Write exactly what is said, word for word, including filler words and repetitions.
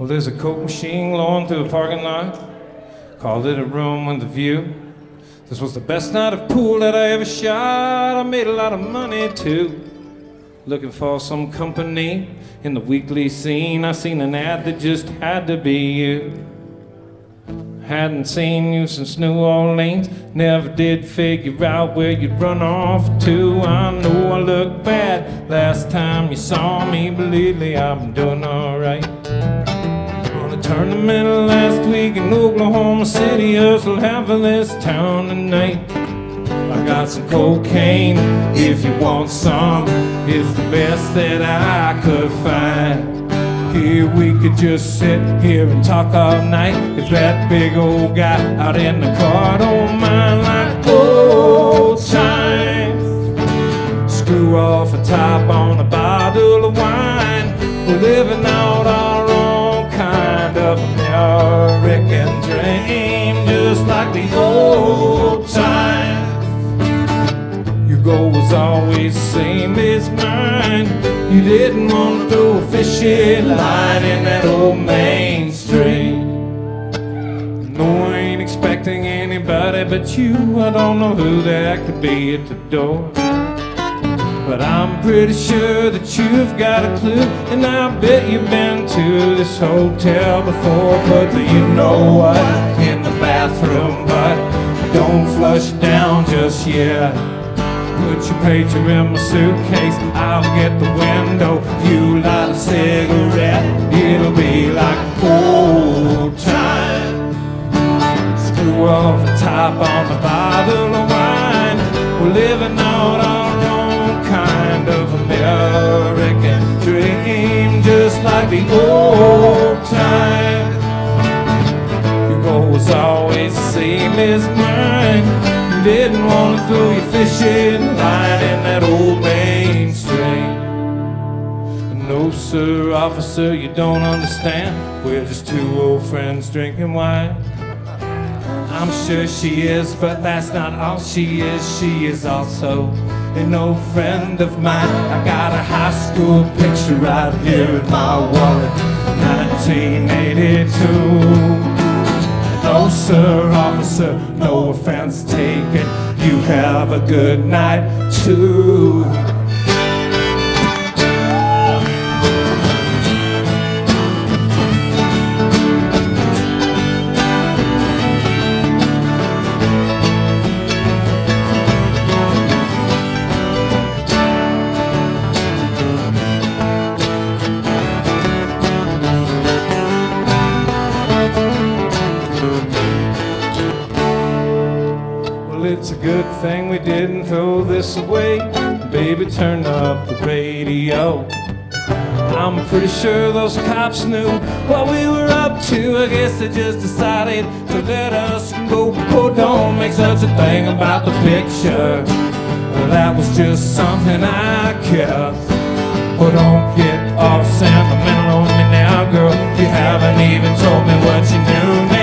Well, there's a Coke machine glowing through the parking lot. Called it a room with a view. This was the best night of pool that I ever shot. I made a lot of money too. Looking for some company in the weekly scene. I seen an ad that just had to be you. Hadn't seen you since New Orleans. Never did figure out where you'd run off to. I know I look bad last time you saw me, but lately I've been doing alright. On a tournament last week in Oklahoma City, hustle half of this town tonight. I got some cocaine if you want some. It's the best that I could find. Here we could just sit here and talk all night. If that big old guy out in the car don't mind, like old times. Screw off a top on a bottle of wine. We're living out our own kind of American dream, just like the old times. Your goal was always the same as mine. You didn't want to throw a fishing line in that old main street. No, I ain't expecting anybody but you. I don't know who that could be at the door, but I'm pretty sure that you've got a clue. And I bet you've been to this hotel before. But you know what? In the bathroom, but don't flush down just yet. Put your pager in my suitcase, I'll get the window. You light a cigarette, it'll be like old time. Screw off the top on a bottle of wine. We're living out our own kind of American dream, just like the old time. Your goal was always the same as mine. Didn't want to throw your fishing line in that old main stream. No, sir, officer, you don't understand. We're just two old friends drinking wine. I'm sure she is, but that's not all she is. She is also an old friend of mine. I got a high school picture right here in my wallet, nineteen eighty-two. No, sir, officer, no offense taken. You have a good night, too. It's a good thing we didn't throw this away. Baby, turn up the radio. I'm pretty sure those cops knew what we were up to. I guess they just decided to let us go. Oh, don't make such a thing about the picture. Well, that was just something I kept. Oh, don't get all sentimental on me now, girl. You haven't even told me what you knew.